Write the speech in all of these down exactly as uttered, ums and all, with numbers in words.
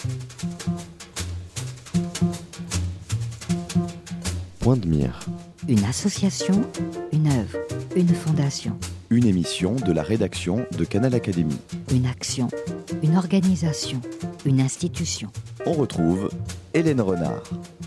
Point de mire. Une association, une œuvre, une fondation. Une émission de la rédaction de Canal Académie. Une action, une organisation, une institution. On retrouve Hélène Renard.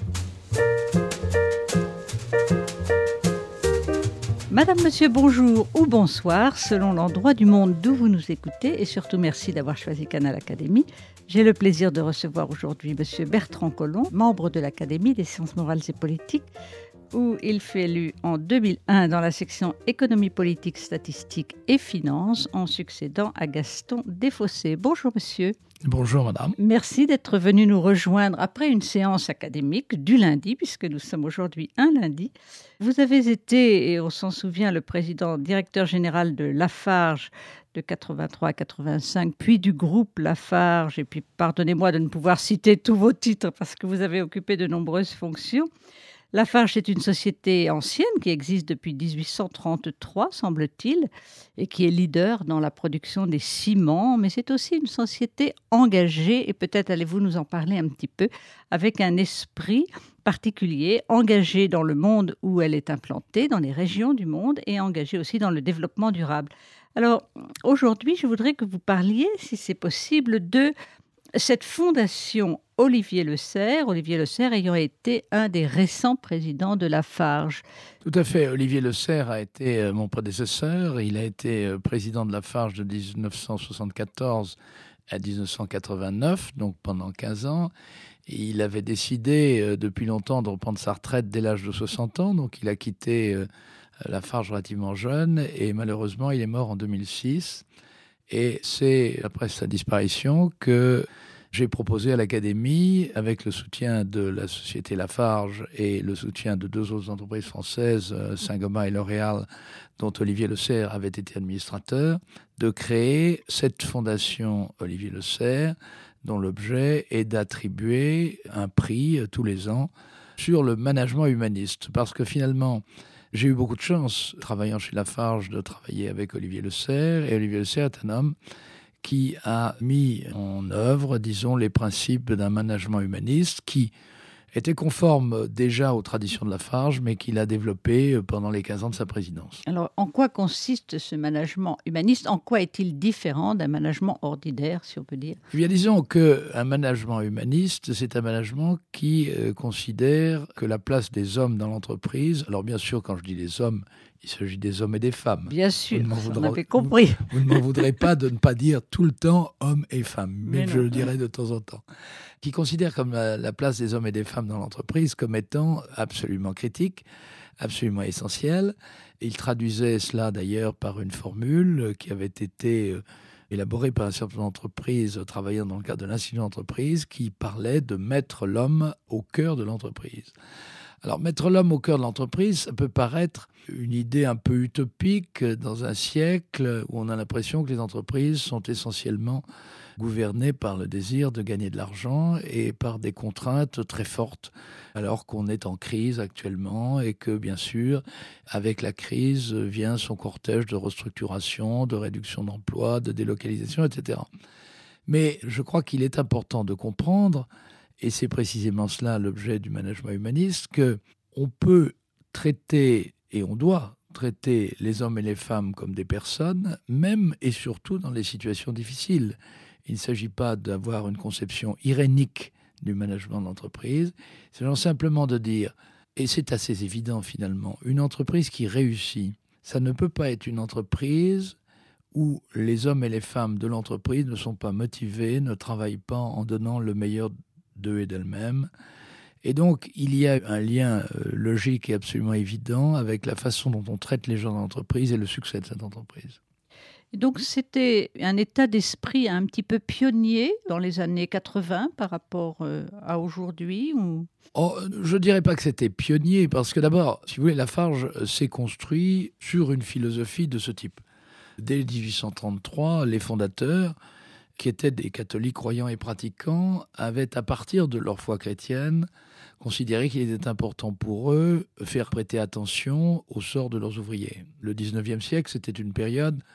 Madame, monsieur, bonjour ou bonsoir, selon l'endroit du monde d'où vous nous écoutez, et surtout merci d'avoir choisi Canal Académie. J'ai le plaisir de recevoir aujourd'hui monsieur Bertrand Collomb, membre de l'Académie des sciences morales et politiques, où il fut élu en deux mille un dans la section économie politique, statistique et finances, en succédant à Gaston Desfossés. Bonjour monsieur. Bonjour madame. Merci d'être venu nous rejoindre après une séance académique du lundi, puisque nous sommes aujourd'hui un lundi. Vous avez été, et on s'en souvient, le président directeur général de Lafarge de quatre-vingt-trois à quatre-vingt-cinq, puis du groupe Lafarge, et puis pardonnez-moi de ne pouvoir citer tous vos titres parce que vous avez occupé de nombreuses fonctions. Lafarge est une société ancienne qui existe depuis dix-huit cent trente-trois, semble-t-il, et qui est leader dans la production des ciments, mais c'est aussi une société engagée, et peut-être allez-vous nous en parler un petit peu, avec un esprit particulier, engagée dans le monde où elle est implantée, dans les régions du monde, et engagée aussi dans le développement durable. Alors, aujourd'hui, je voudrais que vous parliez, si c'est possible, de cette fondation Olivier Le Serre, Olivier Le Serre ayant été un des récents présidents de Lafarge. Tout à fait. Olivier Le Serre a été mon prédécesseur. Il a été président de Lafarge de dix-neuf cent soixante-quatorze à dix-neuf cent quatre-vingt-neuf, donc pendant quinze ans. Et il avait décidé depuis longtemps de reprendre sa retraite dès l'âge de soixante ans, donc il a quitté Lafarge relativement jeune et malheureusement il est mort en deux mille six. Et c'est après sa disparition que j'ai proposé à l'Académie, avec le soutien de la société Lafarge et le soutien de deux autres entreprises françaises, Saint-Gobain et L'Oréal, dont Olivier Le Serre avait été administrateur, de créer cette fondation Olivier Le Serre, dont l'objet est d'attribuer un prix tous les ans sur le management humaniste. Parce que finalement, j'ai eu beaucoup de chance, travaillant chez Lafarge, de travailler avec Olivier Le Serre. Et Olivier Le Serre est un homme qui a mis en œuvre, disons, les principes d'un management humaniste qui était conforme déjà aux traditions de Lafarge, mais qu'il a développé pendant les quinze ans de sa présidence. Alors, en quoi consiste ce management humaniste ? En quoi est-il différent d'un management ordinaire, si on peut dire ? Eh bien, disons qu'un management humaniste, c'est un management qui euh, considère que la place des hommes dans l'entreprise, alors bien sûr, quand je dis les hommes, il s'agit des hommes et des femmes. Bien sûr, vous on avait compris. Vous, vous ne m'en voudrez pas de ne pas dire tout le temps hommes et femmes, mais, mais je le dirai de temps en temps. Qui considère comme la, la place des hommes et des femmes dans l'entreprise comme étant absolument critique, absolument essentielle. Il traduisait cela d'ailleurs par une formule qui avait été élaborée par un certain nombre d'entreprises travaillant dans le cadre de l'Institut d'entreprise qui parlait de mettre l'homme au cœur de l'entreprise. Alors, mettre l'homme au cœur de l'entreprise, ça peut paraître une idée un peu utopique dans un siècle où on a l'impression que les entreprises sont essentiellement gouvernées par le désir de gagner de l'argent et par des contraintes très fortes, alors qu'on est en crise actuellement et que, bien sûr, avec la crise vient son cortège de restructuration, de réduction d'emplois, de délocalisation, et cetera. Mais je crois qu'il est important de comprendre, et c'est précisément cela l'objet du management humaniste, qu'on peut traiter, et on doit traiter les hommes et les femmes comme des personnes, même et surtout dans les situations difficiles. Il ne s'agit pas d'avoir une conception irénique du management d'entreprise, c'est simplement de dire, et c'est assez évident finalement, une entreprise qui réussit, ça ne peut pas être une entreprise où les hommes et les femmes de l'entreprise ne sont pas motivés, ne travaillent pas en donnant le meilleur d'eux et d'elles-mêmes. Et donc, il y a un lien logique et absolument évident avec la façon dont on traite les gens dans l'entreprise et le succès de cette entreprise. Et donc, c'était un état d'esprit un petit peu pionnier dans les années quatre-vingts par rapport euh, à aujourd'hui ou... Oh, je ne dirais pas que c'était pionnier, parce que d'abord, si vous voulez, Lafarge s'est construit sur une philosophie de ce type. Dès dix-huit cent trente-trois, les fondateurs, qui étaient des catholiques croyants et pratiquants, avaient, à partir de leur foi chrétienne, considéré qu'il était important pour eux de faire prêter attention au sort de leurs ouvriers. Le dix-neuvième siècle, c'était une période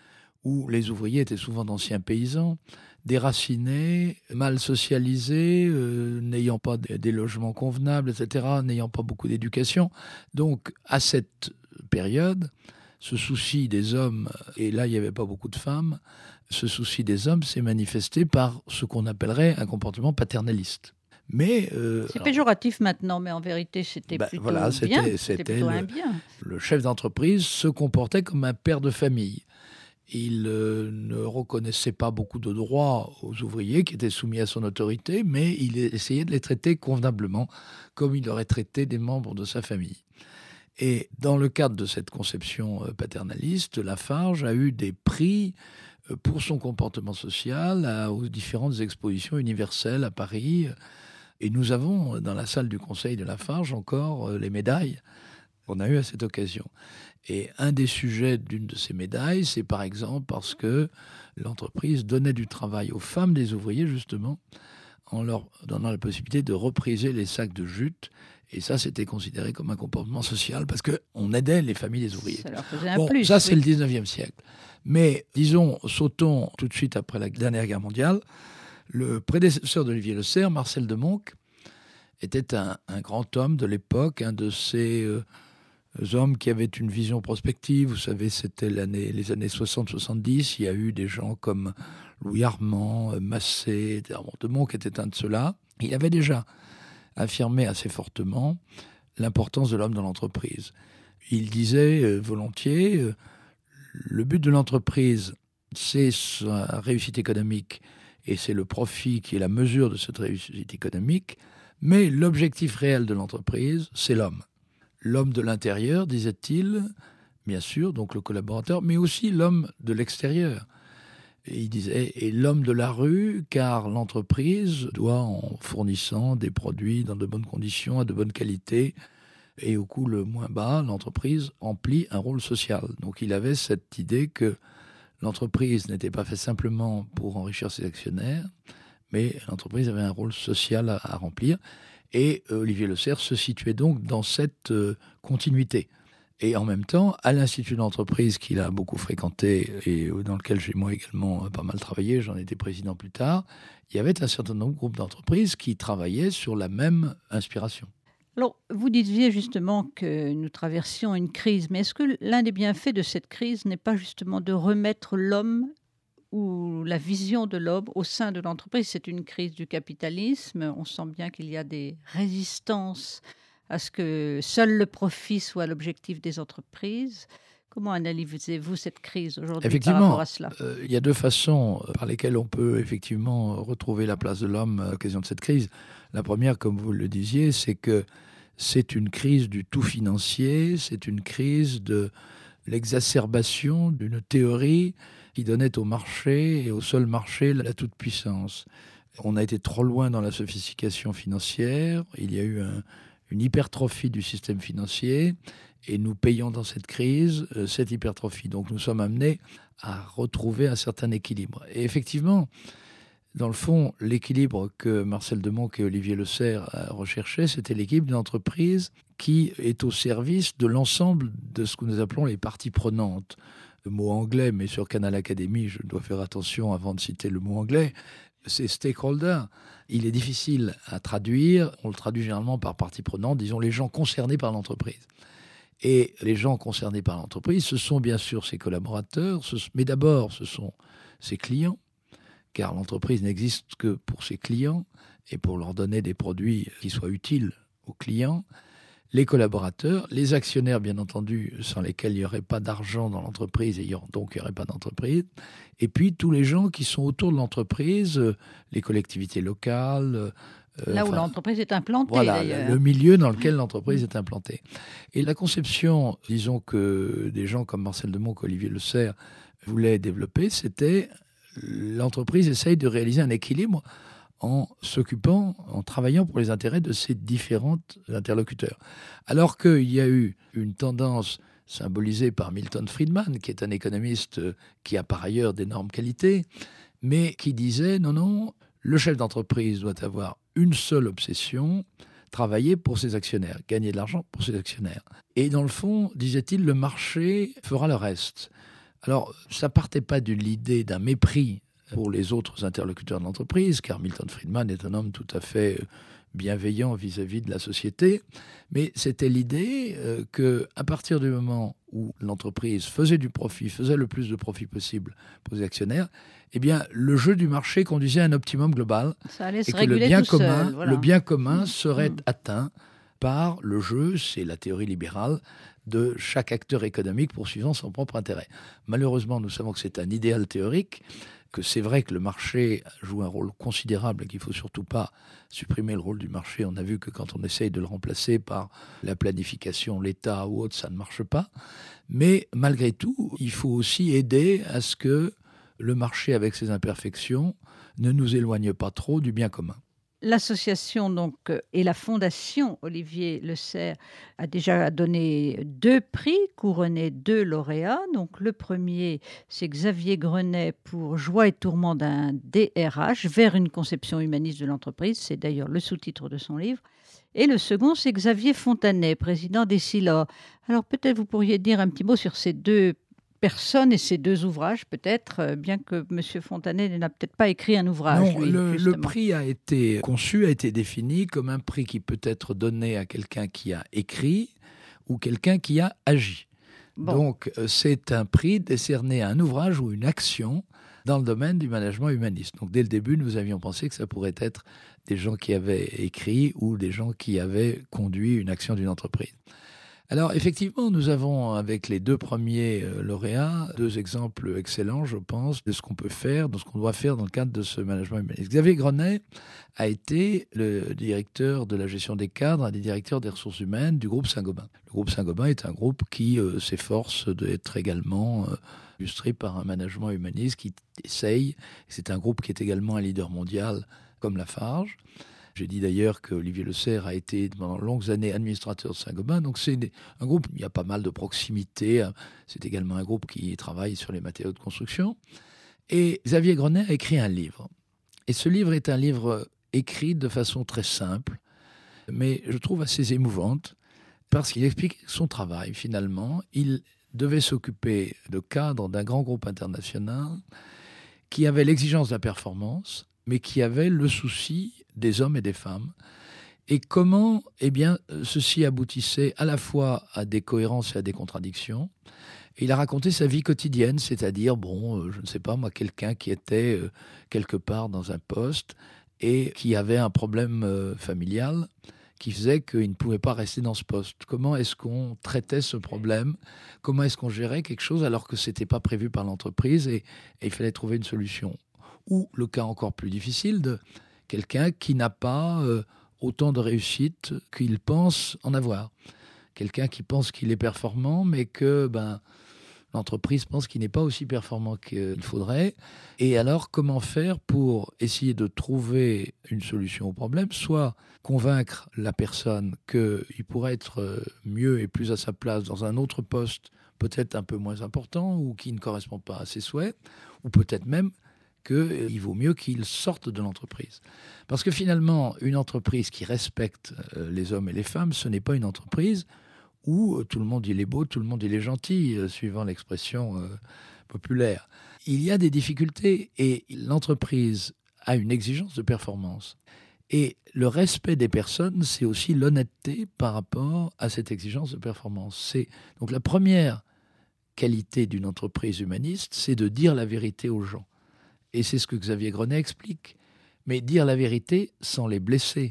où les ouvriers étaient souvent d'anciens paysans, déracinés, mal socialisés, euh, n'ayant pas des, des logements convenables, et cetera, n'ayant pas beaucoup d'éducation. Donc, à cette période, ce souci des hommes, et là, il n'y avait pas beaucoup de femmes, ce souci des hommes s'est manifesté par ce qu'on appellerait un comportement paternaliste. Mais euh, c'est alors, péjoratif maintenant, mais en vérité, c'était bah, plutôt voilà, c'était, bien. c'était C'était plutôt le, un bien. Le chef d'entreprise se comportait comme un père de famille. Il euh, ne reconnaissait pas beaucoup de droits aux ouvriers qui étaient soumis à son autorité, mais il essayait de les traiter convenablement, comme il aurait traité des membres de sa famille. Et dans le cadre de cette conception paternaliste, Lafarge a eu des prix pour son comportement social à, aux différentes expositions universelles à Paris. Et nous avons, dans la salle du Conseil de Lafarge, encore les médailles qu'on a eues à cette occasion. Et un des sujets d'une de ces médailles, c'est par exemple parce que l'entreprise donnait du travail aux femmes des ouvriers, justement, en leur donnant la possibilité de repriser les sacs de jute. Et ça, c'était considéré comme un comportement social parce qu'on aidait les familles des ouvriers. Ça leur faisait un bon, plus. ça, c'est oui. le dix-neuvième siècle. Mais, disons, sautons tout de suite après la dernière guerre mondiale. Le prédécesseur d'Olivier Le Serre, Marcel de Monck, était un, un grand homme de l'époque, un de ces euh, hommes qui avaient une vision prospective. Vous savez, c'était l'année, les années soixante soixante-dix. Il y a eu des gens comme Louis Armand, Massé, de Monck était un de ceux-là. Il avait déjà affirmé assez fortement l'importance de l'homme dans l'entreprise. Il disait euh, volontiers, euh, le but de l'entreprise, c'est sa réussite économique et c'est le profit qui est la mesure de cette réussite économique, mais l'objectif réel de l'entreprise, c'est l'homme. L'homme de l'intérieur, disait-il, bien sûr, donc le collaborateur, mais aussi l'homme de l'extérieur. Et il disait, et l'homme de la rue, car l'entreprise doit, en fournissant des produits dans de bonnes conditions, à de bonnes qualités, et au coût le moins bas, l'entreprise remplit un rôle social. Donc il avait cette idée que l'entreprise n'était pas faite simplement pour enrichir ses actionnaires, mais l'entreprise avait un rôle social à, à remplir. Et euh, Olivier Le Serre se situait donc dans cette euh, continuité. Et en même temps, à l'Institut d'entreprise qu'il a beaucoup fréquenté et dans lequel j'ai moi également pas mal travaillé, j'en étais président plus tard, il y avait un certain nombre de groupes d'entreprises qui travaillaient sur la même inspiration. Alors, vous disiez justement que nous traversions une crise, mais est-ce que l'un des bienfaits de cette crise n'est pas justement de remettre l'homme ou la vision de l'homme au sein de l'entreprise? C'est une crise du capitalisme, on sent bien qu'il y a des résistances à ce que seul le profit soit l'objectif des entreprises. Comment analysez-vous cette crise aujourd'hui par rapport à cela ? Euh, il y a deux façons par lesquelles on peut effectivement retrouver la place de l'homme à l'occasion de cette crise. La première, comme vous le disiez, c'est que c'est une crise du tout financier, c'est une crise de l'exacerbation d'une théorie qui donnait au marché et au seul marché la toute-puissance. On a été trop loin dans la sophistication financière, il y a eu un une hypertrophie du système financier, et nous payons dans cette crise euh, cette hypertrophie. Donc nous sommes amenés à retrouver un certain équilibre. Et effectivement, dans le fond, l'équilibre que Marcel de Monck et Olivier Le Serre recherchaient, c'était l'équilibre d'une entreprise qui est au service de l'ensemble de ce que nous appelons les parties prenantes. Le mot anglais, mais sur Canal Academy, je dois faire attention avant de citer le mot anglais, c'est stakeholder. Il est difficile à traduire. On le traduit généralement par partie prenante, disons les gens concernés par l'entreprise. Et les gens concernés par l'entreprise, ce sont bien sûr ses collaborateurs, mais d'abord ce sont ses clients, car l'entreprise n'existe que pour ses clients et pour leur donner des produits qui soient utiles aux clients. Les collaborateurs, les actionnaires, bien entendu, sans lesquels il n'y aurait pas d'argent dans l'entreprise et donc il n'y aurait pas d'entreprise. Et puis tous les gens qui sont autour de l'entreprise, les collectivités locales. Euh, Là où enfin, l'entreprise est implantée, voilà, d'ailleurs. Le milieu dans lequel l'entreprise est implantée. Et la conception, disons que des gens comme Marcel de Monck, Olivier Le Serre voulaient développer, c'était l'entreprise essaye de réaliser un équilibre en s'occupant, en travaillant pour les intérêts de ses différents interlocuteurs. Alors qu'il y a eu une tendance symbolisée par Milton Friedman, qui est un économiste qui a par ailleurs d'énormes qualités, mais qui disait non, non, le chef d'entreprise doit avoir une seule obsession, travailler pour ses actionnaires, gagner de l'argent pour ses actionnaires. Et dans le fond, disait-il, le marché fera le reste. Alors, ça partait pas de l'idée d'un mépris pour les autres interlocuteurs de l'entreprise, car Milton Friedman est un homme tout à fait bienveillant vis-à-vis de la société, mais c'était l'idée euh, qu'à partir du moment où l'entreprise faisait du profit, faisait le plus de profit possible pour les actionnaires, eh bien, le jeu du marché conduisait à un optimum global. Ça allait se et que le réguler bien tout commun, seul, voilà. le bien commun serait Mmh. atteint par le jeu, c'est la théorie libérale, de chaque acteur économique poursuivant son propre intérêt. Malheureusement, nous savons que c'est un idéal théorique, que c'est vrai que le marché joue un rôle considérable et qu'il ne faut surtout pas supprimer le rôle du marché. On a vu que quand on essaye de le remplacer par la planification, l'État ou autre, ça ne marche pas. Mais malgré tout, il faut aussi aider à ce que le marché, avec ses imperfections, ne nous éloigne pas trop du bien commun. L'association donc euh, et la fondation Olivier Le Serre a déjà donné deux prix, couronné deux lauréats. Donc le premier, c'est Xavier Grenet pour Joie et tourments d'un D R H vers une conception humaniste de l'entreprise. C'est d'ailleurs le sous-titre de son livre. Et le second, c'est Xavier Fontanet, président d'Essilor. Alors peut-être vous pourriez dire un petit mot sur ces deux personnes et ces deux ouvrages, peut-être, bien que M. Fontanet n'a peut-être pas écrit un ouvrage. Non, lui, le, le prix a été conçu, a été défini comme un prix qui peut être donné à quelqu'un qui a écrit ou quelqu'un qui a agi. Bon. Donc, c'est un prix décerné à un ouvrage ou une action dans le domaine du management humaniste. Donc, dès le début, nous avions pensé que ça pourrait être des gens qui avaient écrit ou des gens qui avaient conduit une action d'une entreprise. Alors, effectivement, nous avons, avec les deux premiers lauréats, deux exemples excellents, je pense, de ce qu'on peut faire, de ce qu'on doit faire dans le cadre de ce management humaniste. Xavier Grenet a été le directeur de la gestion des cadres, un des directeurs des ressources humaines du groupe Saint-Gobain. Le groupe Saint-Gobain est un groupe qui euh, s'efforce d'être également euh, illustré par un management humaniste qui essaye. C'est un groupe qui est également un leader mondial, comme Lafarge. J'ai dit d'ailleurs qu'Olivier Le Serre a été pendant de longues années administrateur de Saint-Gobain. Donc c'est un groupe, il y a pas mal de proximité. C'est également un groupe qui travaille sur les matériaux de construction. Et Xavier Grenet a écrit un livre. Et ce livre est un livre écrit de façon très simple, mais je trouve assez émouvante, parce qu'il explique son travail finalement. Il devait s'occuper de cadres d'un grand groupe international qui avait l'exigence de la performance, mais qui avait le souci des hommes et des femmes. Et comment, eh bien, ceci aboutissait à la fois à des cohérences et à des contradictions. Et il a raconté sa vie quotidienne, c'est-à-dire, bon, euh, je ne sais pas, moi, quelqu'un qui était euh, quelque part dans un poste et qui avait un problème euh, familial qui faisait qu'il ne pouvait pas rester dans ce poste. Comment est-ce qu'on traitait ce problème ? Comment est-ce qu'on gérait quelque chose alors que ce n'était pas prévu par l'entreprise et, et il fallait trouver une solution ? Ou le cas encore plus difficile de quelqu'un qui n'a pas euh, autant de réussite qu'il pense en avoir. Quelqu'un qui pense qu'il est performant, mais que ben, l'entreprise pense qu'il n'est pas aussi performant qu'il faudrait. Et alors, comment faire pour essayer de trouver une solution au problème ? Soit convaincre la personne qu'il pourrait être mieux et plus à sa place dans un autre poste, peut-être un peu moins important, ou qui ne correspond pas à ses souhaits, ou peut-être même qu'il vaut mieux qu'il sorte de l'entreprise. Parce que finalement, une entreprise qui respecte les hommes et les femmes, ce n'est pas une entreprise où tout le monde il est beau, tout le monde il est gentil, suivant l'expression euh, populaire. Il y a des difficultés et l'entreprise a une exigence de performance. Et le respect des personnes, c'est aussi l'honnêteté par rapport à cette exigence de performance. C'est donc la première qualité d'une entreprise humaniste, c'est de dire la vérité aux gens. Et c'est ce que Xavier Grenet explique. Mais dire la vérité sans les blesser.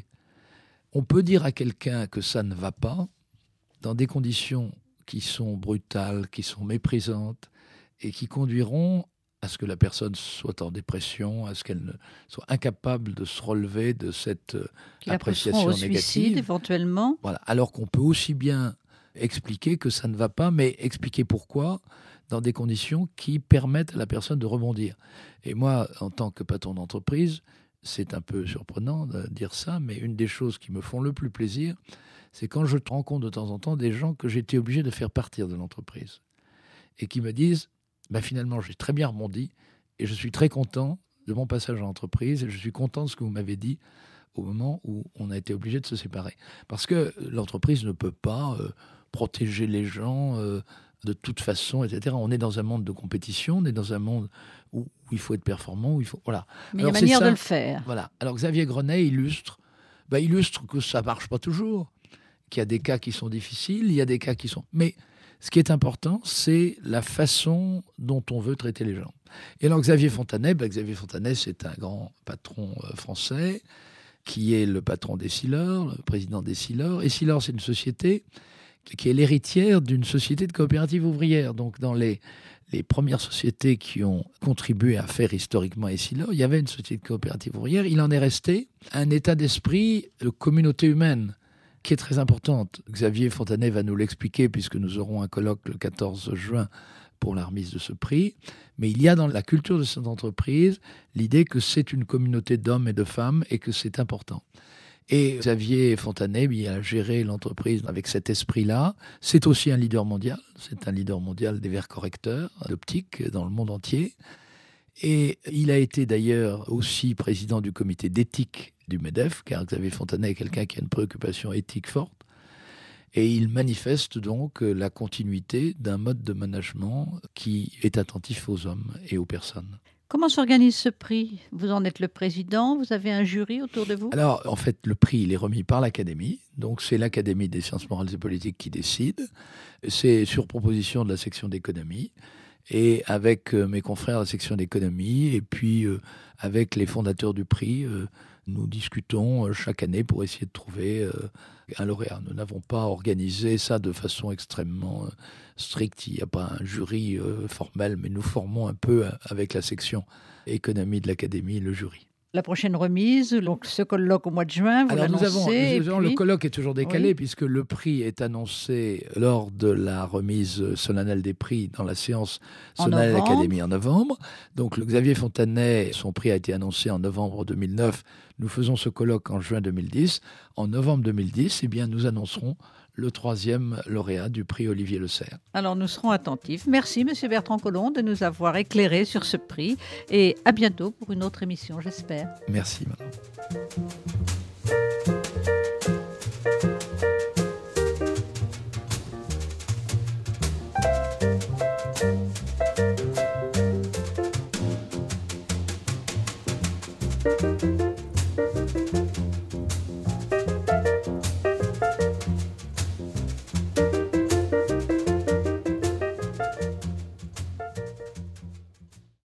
On peut dire à quelqu'un que ça ne va pas dans des conditions qui sont brutales, qui sont méprisantes et qui conduiront à ce que la personne soit en dépression, à ce qu'elle ne soit incapable de se relever de cette Qui appréciation au négative. Suicide, éventuellement. Voilà. Alors qu'on peut aussi bien expliquer que ça ne va pas, mais expliquer pourquoi dans des conditions qui permettent à la personne de rebondir. Et moi, en tant que patron d'entreprise, c'est un peu surprenant de dire ça, mais une des choses qui me font le plus plaisir, c'est quand je rencontre de temps en temps des gens que j'étais obligé de faire partir de l'entreprise et qui me disent bah, « finalement, j'ai très bien rebondi et je suis très content de mon passage à l'entreprise et je suis content de ce que vous m'avez dit au moment où on a été obligé de se séparer. » Parce que l'entreprise ne peut pas euh, protéger les gens, euh, de toute façon, et cetera. On est dans un monde de compétition, on est dans un monde où, où il faut être performant, où il faut... Voilà. Mais il y a manière de le faire. Voilà. Alors Xavier Grenet illustre, bah, illustre que ça ne marche pas toujours, qu'il y a des cas qui sont difficiles, il y a des cas qui sont... Mais ce qui est important, c'est la façon dont on veut traiter les gens. Et alors Xavier Fontanet, bah, Xavier Fontanet, c'est un grand patron euh, français, qui est le patron d'Essilor, le président d'Essilor. Essilor, c'est une société qui est l'héritière d'une société de coopérative ouvrière. Donc, dans les, les premières sociétés qui ont contribué à faire historiquement Essilor, il y avait une société de coopérative ouvrière. Il en est resté un état d'esprit de communauté humaine qui est très importante. Xavier Fontanet va nous l'expliquer puisque nous aurons un colloque le quatorze juin pour la remise de ce prix. Mais il y a dans la culture de cette entreprise l'idée que c'est une communauté d'hommes et de femmes et que c'est important. Et Xavier Fontanet, il a géré l'entreprise avec cet esprit-là. C'est aussi un leader mondial. C'est un leader mondial des verres correcteurs d'optique dans le monde entier. Et il a été d'ailleurs aussi président du comité d'éthique du MEDEF, car Xavier Fontanet est quelqu'un qui a une préoccupation éthique forte. Et il manifeste donc la continuité d'un mode de management qui est attentif aux hommes et aux personnes. Comment s'organise ce prix ? Vous en êtes le président, vous avez un jury autour de vous ? Alors, en fait, le prix, il est remis par l'Académie. Donc, c'est l'Académie des sciences morales et politiques qui décide. C'est sur proposition de la section d'économie. Et avec euh, mes confrères de la section d'économie, et puis euh, avec les fondateurs du prix, euh, nous discutons euh, chaque année pour essayer de trouver euh, un lauréat. Nous n'avons pas organisé ça de façon extrêmement euh, stricte. Il n'y a pas un jury euh, formel, mais nous formons un peu euh, avec la section économie de l'Académie le jury. La prochaine remise, donc ce colloque au mois de juin, vous Alors nous avons, l'annoncez. nous avons puis... le colloque est toujours décalé, oui. puisque le prix est annoncé lors de la remise solennelle des prix dans la séance solennelle de l'Académie en novembre. Donc le Xavier Fontanet, son prix a été annoncé en novembre deux mille neuf. Nous faisons ce colloque en juin deux mille dix. En novembre deux mille dix, eh bien, nous annoncerons le troisième lauréat du prix Olivier Le Serre. Alors nous serons attentifs. Merci Monsieur Bertrand Collomb de nous avoir éclairés sur ce prix et à bientôt pour une autre émission, j'espère. Merci madame.